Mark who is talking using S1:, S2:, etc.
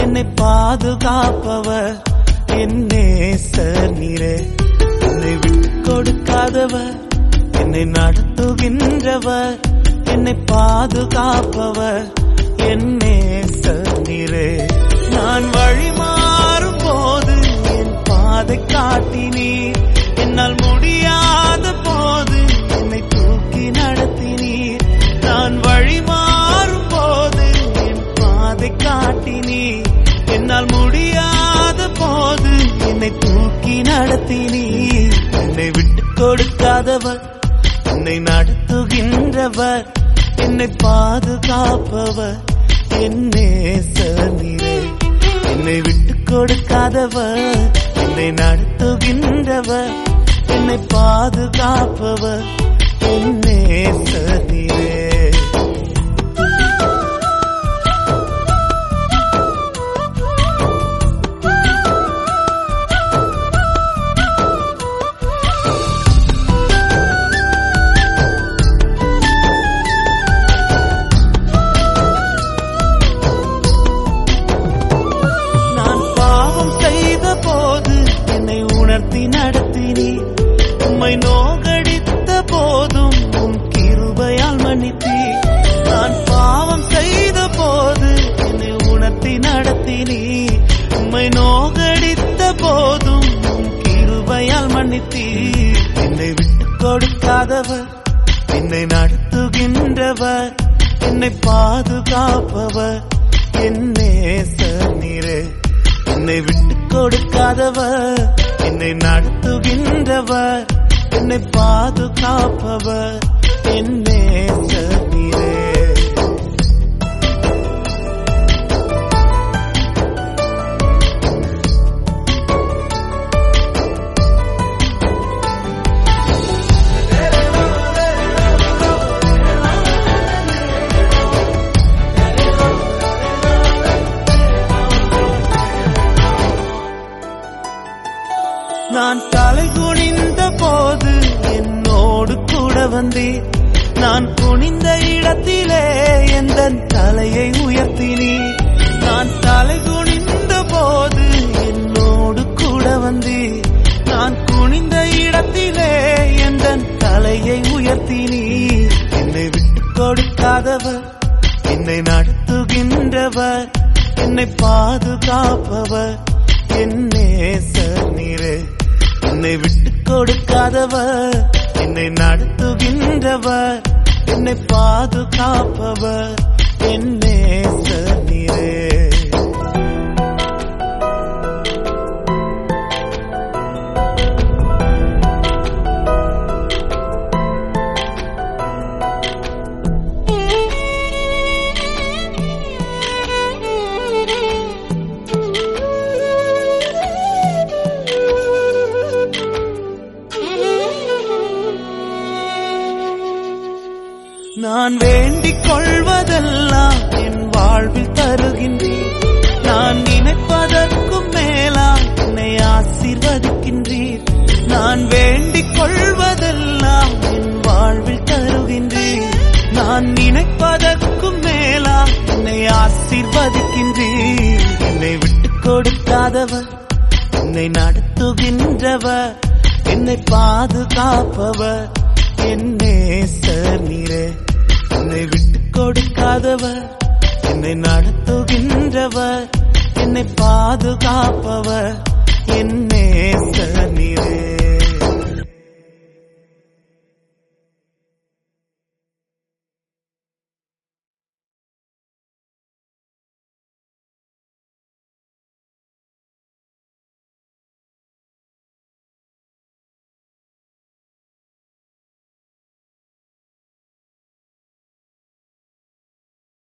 S1: என்னை பாதுகாப்பவர் என் நேசர் நீரே. என்னை விட்டு கொடுக்காதவர், என்னை நடத்துகின்றவர், என்னை பாதுகாப்பவர் என் நேசர் நீரே. நான் வழி மாறும் போது என் பாதை காட்டினீர், என்னால் முடியாத போது என்னை தூக்கி நடத்தினீர். நான் வழி மாறும் போது என் பாதை காட்டினீர், என்னால் முடியாத போது என்னை தூக்கி நடத்தினீர். என்னை விட்டு கொடுக்காதவர், என்னை நடத்துகின்றவர், என்னை பாதுகாப்பவர் என் நேசர் நீரே. என்னை விட்டு கொடுக்காதவர், என்னை நடத்துகின்றவர், என்னை பாதுகாப்பவர் என் நேசர் நீரே. நடத்தினீர், உம்மை நோகடித்த போதும் உம் கிருபையால் மன்னித்தீர். நான் பாவம் செய்த போது என்னை உணர்த்தி நடத்தினீர், உம்மை நோகடித்த போதும் உம் கிருபையால் மன்னித்தீர். என்னை விட்டு கொடுக்காதவர், என்னை நடத்துகின்றவர், என்னை பாதுகாப்பவர் என் நேசர் நீரே. என்னை விட்டு கொடுக்காதவர், என்னை நடத்துகின்றவர், என்னை பாதுகாப்பவர் என் நேசர் நீரே. நான் தலை குனிந்த போது என்னோடு கூட வந்தீர், நான் குனிந்த இடத்திலே எந்த தலையை உயர்த்தினீர். நான் தலை குனிந்த போது என்னோடு கூட வந்தீர், நான் குனிந்த இடத்திலே எந்த தலையை உயர்த்தினீர். என்னை விட்டு கொடுக்காதவர், என்னை நடத்துகின்றவர், என்னை பாதுகாப்பவர் என் நேசர் நீரே. என்னை விட்டு கொடுக்காதவர், என்னை நடத்துகின்றவர், என்னை பாதுகாப்பவர் என் நேசர் நீரே. நான் வேண்டிக் கொள்வதெல்லாம் என் வாழ்வில் தருகின்றீர், நான் நினைப்பதற்கும் மேலாய் என்னை ஆசீர்வதிக்கின்றீர். நான் வேண்டிக் கொள்வதெல்லாம் என் வாழ்வில் தருகின்றீர், நான் நினைப்பதற்கும் மேலாய் என்னை ஆசீர்வதிக்கின்றீர். என்னை விட்டு கொடுக்காதவர், என்னை நடத்துகின்றவர், என்னை பாதுகாப்பவர் என் நேசர் நீரே. என்னை விட்டு கொடுக்காதவர், என்னை நடத்துகின்றவர், என்னை பாதுகாப்பவர் என் நேசர் நீரே.